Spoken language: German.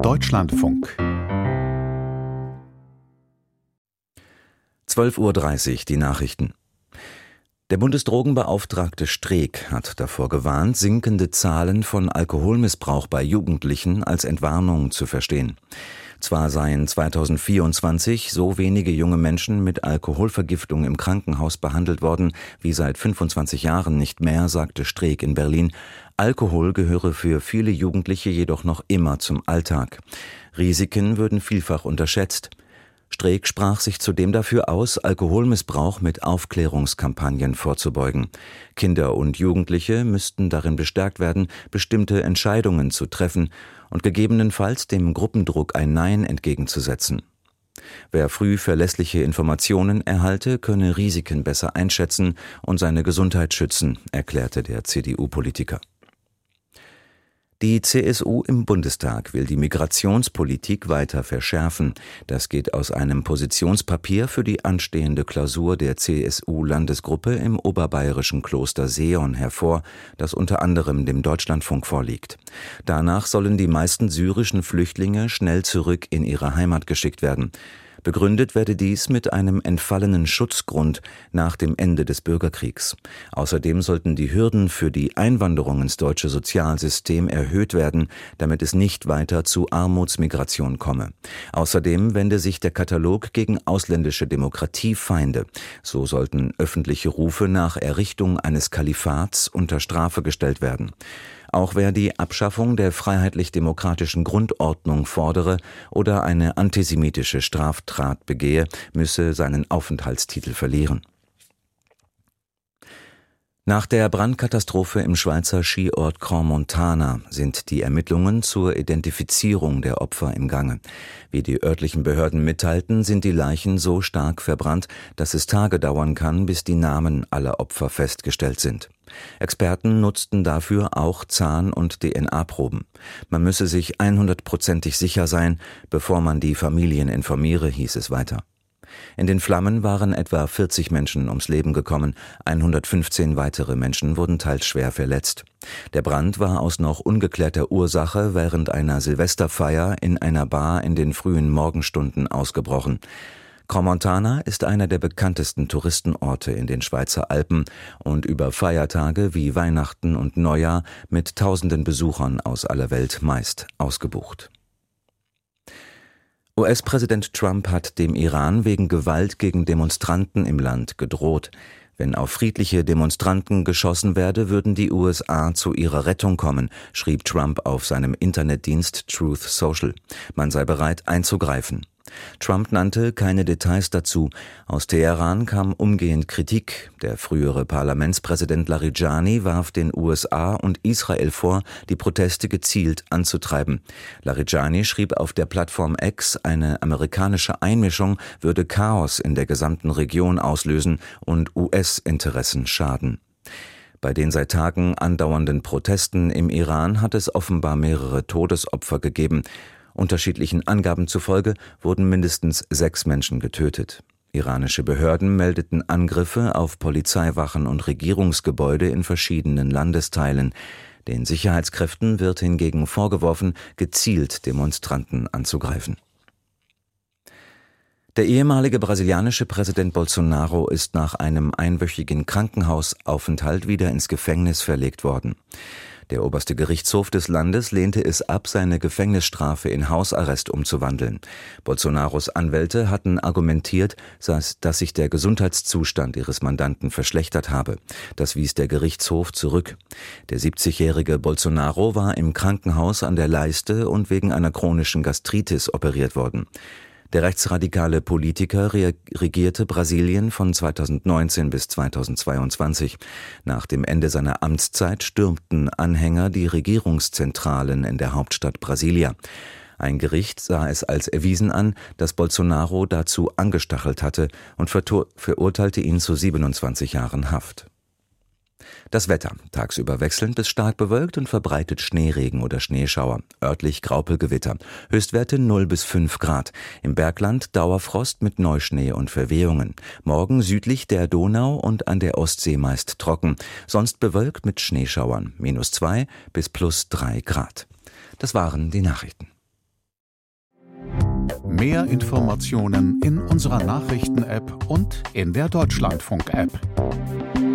Deutschlandfunk 12:30 Uhr, die Nachrichten. Der Bundesdrogenbeauftragte Streeck hat davor gewarnt, sinkende Zahlen von Alkoholmissbrauch bei Jugendlichen als Entwarnung zu verstehen. Zwar seien 2024 so wenige junge Menschen mit Alkoholvergiftung im Krankenhaus behandelt worden wie seit 25 Jahren nicht mehr, sagte Streeck in Berlin. Alkohol gehöre für viele Jugendliche jedoch noch immer zum Alltag. Risiken würden vielfach unterschätzt. Streeck sprach sich zudem dafür aus, Alkoholmissbrauch mit Aufklärungskampagnen vorzubeugen. Kinder und Jugendliche müssten darin bestärkt werden, bestimmte Entscheidungen zu treffen und gegebenenfalls dem Gruppendruck ein Nein entgegenzusetzen. Wer früh verlässliche Informationen erhalte, könne Risiken besser einschätzen und seine Gesundheit schützen, erklärte der CDU-Politiker. Die CSU im Bundestag will die Migrationspolitik weiter verschärfen. Das geht aus einem Positionspapier für die anstehende Klausur der CSU-Landesgruppe im oberbayerischen Kloster Seeon hervor, das unter anderem dem Deutschlandfunk vorliegt. Danach sollen die meisten syrischen Flüchtlinge schnell zurück in ihre Heimat geschickt werden. Begründet werde dies mit einem entfallenen Schutzgrund nach dem Ende des Bürgerkriegs. Außerdem sollten die Hürden für die Einwanderung ins deutsche Sozialsystem erhöht werden, damit es nicht weiter zu Armutsmigration komme. Außerdem wende sich der Katalog gegen ausländische Demokratiefeinde. So sollten öffentliche Rufe nach Errichtung eines Kalifats unter Strafe gestellt werden. Auch wer die Abschaffung der freiheitlich-demokratischen Grundordnung fordere oder eine antisemitische Straftat begehe, müsse seinen Aufenthaltstitel verlieren. Nach der Brandkatastrophe im Schweizer Skiort Crans-Montana sind die Ermittlungen zur Identifizierung der Opfer im Gange. Wie die örtlichen Behörden mitteilten, sind die Leichen so stark verbrannt, dass es Tage dauern kann, bis die Namen aller Opfer festgestellt sind. Experten nutzten dafür auch Zahn- und DNA-Proben. Man müsse sich 100%ig sicher sein, bevor man die Familien informiere, hieß es weiter. In den Flammen waren etwa 40 Menschen ums Leben gekommen, 115 weitere Menschen wurden teils schwer verletzt. Der Brand war aus noch ungeklärter Ursache während einer Silvesterfeier in einer Bar in den frühen Morgenstunden ausgebrochen. Crans-Montana ist einer der bekanntesten Touristenorte in den Schweizer Alpen und über Feiertage wie Weihnachten und Neujahr mit tausenden Besuchern aus aller Welt meist ausgebucht. US-Präsident Trump hat dem Iran wegen Gewalt gegen Demonstranten im Land gedroht. Wenn auf friedliche Demonstranten geschossen werde, würden die USA zu ihrer Rettung kommen, schrieb Trump auf seinem Internetdienst Truth Social. Man sei bereit einzugreifen. Trump nannte keine Details dazu. Aus Teheran kam umgehend Kritik. Der frühere Parlamentspräsident Larijani warf den USA und Israel vor, die Proteste gezielt anzutreiben. Larijani schrieb auf der Plattform X, eine amerikanische Einmischung würde Chaos in der gesamten Region auslösen und US-Interessen schaden. Bei den seit Tagen andauernden Protesten im Iran hat es offenbar mehrere Todesopfer gegeben. Unterschiedlichen Angaben zufolge wurden mindestens 6 Menschen getötet. Iranische Behörden meldeten Angriffe auf Polizeiwachen und Regierungsgebäude in verschiedenen Landesteilen. Den Sicherheitskräften wird hingegen vorgeworfen, gezielt Demonstranten anzugreifen. Der ehemalige brasilianische Präsident Bolsonaro ist nach einem einwöchigen Krankenhausaufenthalt wieder ins Gefängnis verlegt worden. Der oberste Gerichtshof des Landes lehnte es ab, seine Gefängnisstrafe in Hausarrest umzuwandeln. Bolsonaros Anwälte hatten argumentiert, dass sich der Gesundheitszustand ihres Mandanten verschlechtert habe. Das wies der Gerichtshof zurück. Der 70-jährige Bolsonaro war im Krankenhaus an der Leiste und wegen einer chronischen Gastritis operiert worden. Der rechtsradikale Politiker regierte Brasilien von 2019 bis 2022. Nach dem Ende seiner Amtszeit stürmten Anhänger die Regierungszentralen in der Hauptstadt Brasilia. Ein Gericht sah es als erwiesen an, dass Bolsonaro dazu angestachelt hatte und verurteilte ihn zu 27 Jahren Haft. Das Wetter: tagsüber wechselnd bis stark bewölkt und verbreitet Schneeregen oder Schneeschauer, örtlich Graupelgewitter, Höchstwerte 0 bis 5 Grad, im Bergland Dauerfrost mit Neuschnee und Verwehungen, morgen südlich der Donau und an der Ostsee meist trocken, sonst bewölkt mit Schneeschauern, -2 bis +3 Grad. Das waren die Nachrichten. Mehr Informationen in unserer Nachrichten-App und in der Deutschlandfunk-App.